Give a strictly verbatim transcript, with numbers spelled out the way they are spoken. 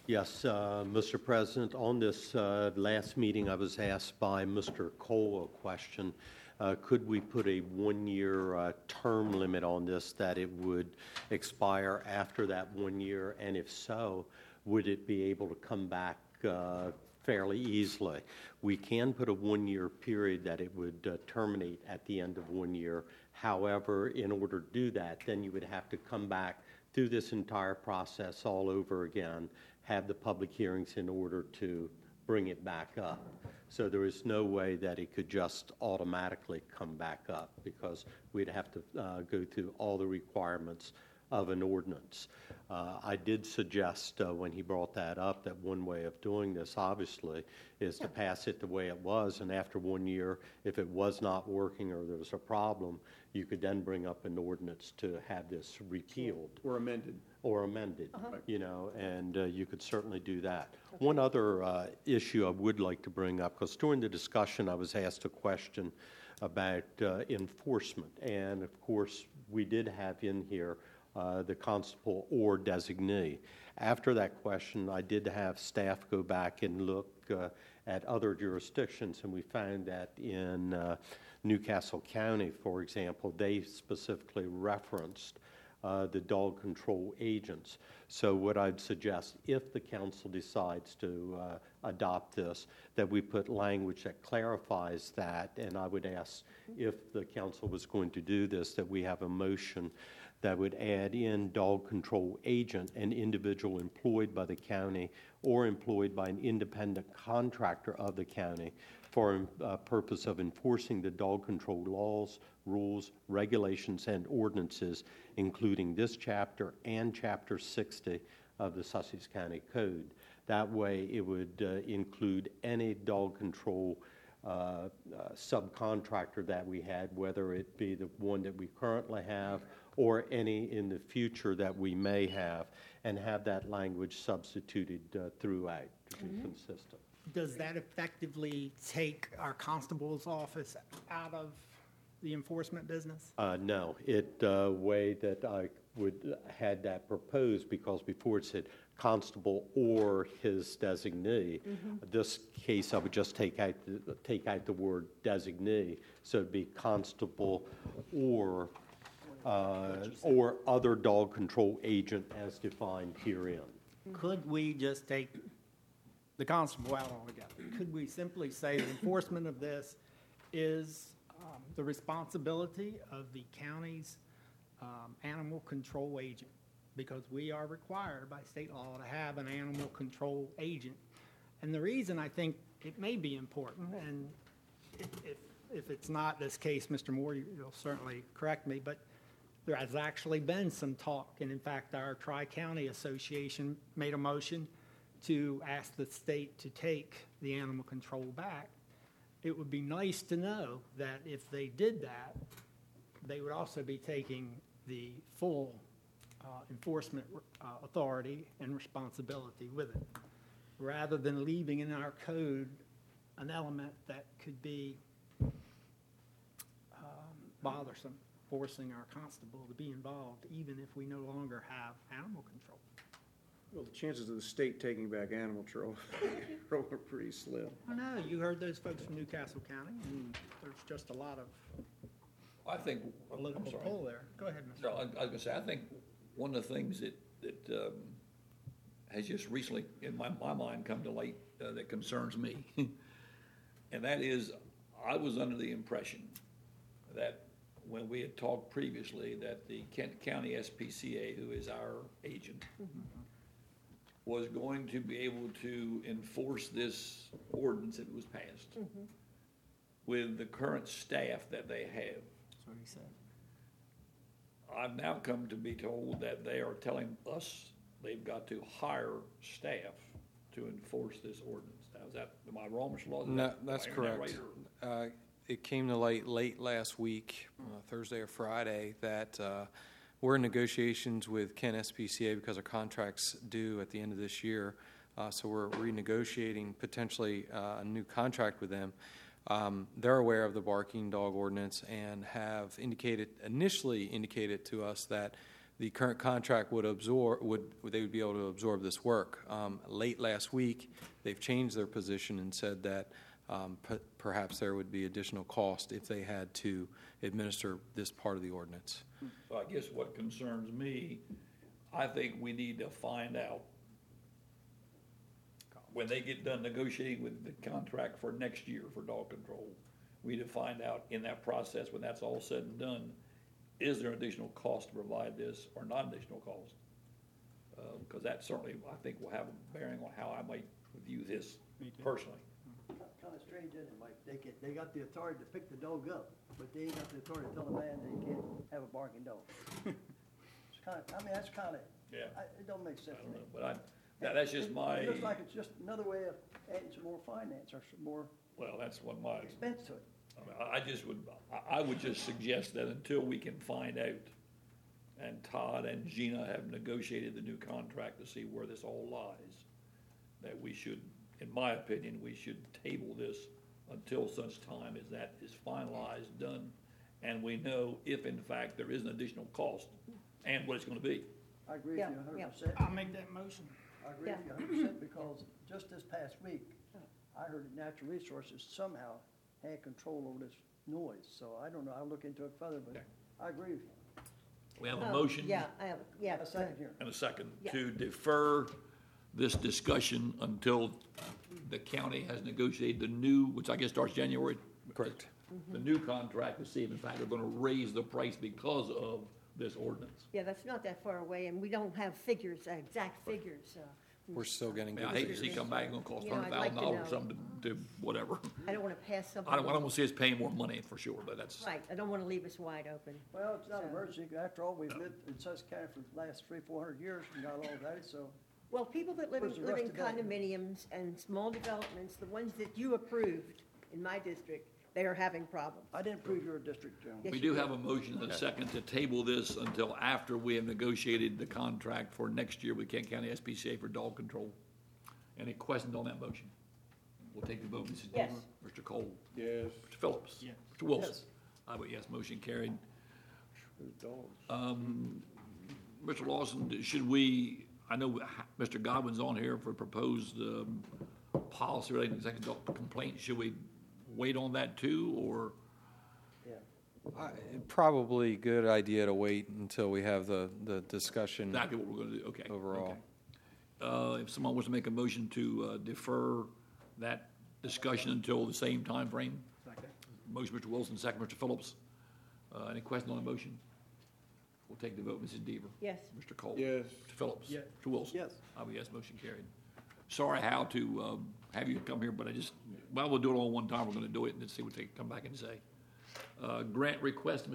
Yes, uh, Mister President, on this uh, last meeting, I was asked by Mister Cole a question. Uh, could we put a one-year uh, term limit on this, that it would expire after that one year? And if so, would it be able to come back uh, fairly easily? We can put a one-year period that it would uh, terminate at the end of one year. However, in order to do that, then you would have to come back through this entire process all over again, have the public hearings in order to bring it back up. So there is no way that it could just automatically come back up, because we'd have to uh, go through all the requirements of an ordinance. Uh, I did suggest uh, when he brought that up that one way of doing this, obviously, is to pass it the way it was, and after one year, if it was not working or there was a problem, you could then bring up an ordinance to have this repealed. Or amended. Or amended, Uh-huh. you know, and uh, you could certainly do that. Okay. One other uh, issue I would like to bring up, because during the discussion I was asked a question about uh, enforcement, and of course we did have in here uh, the constable or designee. After that question, I did have staff go back and look uh, at other jurisdictions, and we found that in uh, Newcastle County, for example, they specifically referenced Uh, the dog control agents. So what I'd suggest, if the council decides to uh, adopt this, that we put language that clarifies that, and I would ask if the council was going to do this, that we have a motion that would add in dog control agent, an individual employed by the county or employed by an independent contractor of the county for uh, purpose of enforcing the dog control laws, rules, regulations, and ordinances, including this chapter and Chapter sixty of the Sussex County Code. That way, it would uh, include any dog control uh, uh, subcontractor that we had, whether it be the one that we currently have or any in the future that we may have, and have that language substituted uh, throughout to be mm-hmm. consistent. Does that effectively take our constable's office out of the enforcement business? Uh, no, it uh, way that I would had that proposed, because before it said constable or his designee. Mm-hmm. This case, I would just take out the, take out the word designee, so it'd be constable or uh, or other dog control agent as defined herein. Could we just take the constable out altogether? Could we simply say the enforcement of this is um, the responsibility of the county's um, animal control agent? Because we are required by state law to have an animal control agent. And the reason I think it may be important, and if, if, if it's not this case, Mister Moore, you'll certainly correct me, but there has actually been some talk, and in fact our Tri-County Association made a motion to ask the state to take the animal control back. It would be nice to know that if they did that, they would also be taking the full uh, enforcement uh, authority and responsibility with it, rather than leaving in our code an element that could be um, bothersome, forcing our constable to be involved, even if we no longer have animal control. Well, the chances of the state taking back animal control are pretty slim. I know. You heard those folks from Newcastle County, and there's just a lot of I think political pull there. Go ahead, Mister No, I, I was going to say, I think one of the things that, that um, has just recently, in my, my mind, come to light uh, that concerns me, and that is, I was under the impression that when we had talked previously that the Kent County S P C A, who is our agent, mm-hmm. was going to be able to enforce this ordinance if it was passed mm-hmm. with the current staff that they have. That's what he said. I've now come to be told that they are telling us they've got to hire staff to enforce this ordinance. Now, is that, am I wrong, Mister Law? No, that's correct. That right, uh, it came to light late last week, uh, Thursday or Friday, that uh, we're in negotiations with Kent S P C A because our contract's due at the end of this year. Uh, so we're renegotiating potentially uh, a new contract with them. Um, they're aware of the barking dog ordinance and have indicated, initially indicated to us that the current contract would absorb, would, they would be able to absorb this work. Um, Late last week, they've changed their position and said that um, p- perhaps there would be additional cost if they had to administer this part of the ordinance. So I guess what concerns me, I think we need to find out when they get done negotiating with the contract for next year for dog control, we need to find out in that process, when that's all said and done, is there additional cost to provide this or not additional cost? Because that certainly, I think, will have a bearing on how I might view this personally. Kind of strange, isn't it, Mike? They can, they got the authority to pick the dog up, but they ain't got the authority to tell the man they can't have a barking dog. It's kind of, I mean, that's kind of, Yeah. it don't make I sense to don't me. know, but I, that- that's just It- my, It looks like it's just another way of adding some more finance or some more well, that's what my, expense to it. I mean, I I just would, I, I would just suggest that until we can find out, and Todd and Gina have negotiated the new contract to see where this all lies, that we should, in my opinion, we should table this until such time as that is finalized, done, and we know if in fact there is an additional cost and what it's gonna be. I agree with Yeah, you a yeah. hundred percent. I'll make that motion. I agree with you a hundred percent because just this past week, I heard that Natural Resources somehow had control over this noise. So I don't know, I'll look into it further, but Okay. I agree with you. We have a Um, motion Yeah, I have, yeah. A second here. and a second Yeah. to defer this discussion until the county has negotiated the new, which I guess starts January. Correct. The new contract to see if in fact they're gonna raise the price because of this ordinance. Yeah, that's not that far away, and we don't have figures, uh, exact figures. uh, We're still getting I mean, good I hate to see figures. it come back, it's gonna cost You know, hundred I'd like thousand to dollars or know. something to, to whatever. I don't want to pass something. I don't, I don't wanna see us paying more money for sure, but that's, Right, I don't want to leave us wide open. Well, it's not an So- emergency. After all, we've lived in Sussex County for the last three, four hundred years and got along without it, so. Well, people that live, Where's in- the live in rest of that? condominiums and small developments, the ones that you approved in my district, they are having problems. I didn't prove your district, Joe. Yes, we you do did. have a motion and a second to table this until after we have negotiated the contract for next year with Kent County S P C A for dog control. Any questions on that motion? We'll take the vote, Missus Yes. Deaver, Mister Cole, Yes, Mister Phillips. Yes. Mister Wilson. Yes. I vote yes, motion carried. those dogs. Um, Mister Lawson, should we, I know Mister Godwin's on here for proposed, um, policy relating to second dog complaints. Should we wait on that too, or? Yeah. I- Probably good idea to wait until we have the, the discussion. Exactly what we're gonna do, okay. Overall. okay. Uh, if someone wants to make a motion to uh, defer that discussion until the same time frame. Second. Motion, Mister Wilson, second, Mister Phillips. Uh, any questions on the motion? We'll take the vote, Missus Deaver. Yes. Mister Cole. Yes. Mister Phillips. Yes. Mister Wilson. Yes. I vote yes, motion carried. Sorry, Hal, to um, have you come here, but I just, well, we'll do it all one time. We're gonna do it and then see what they come back and say. Uh, Grant request,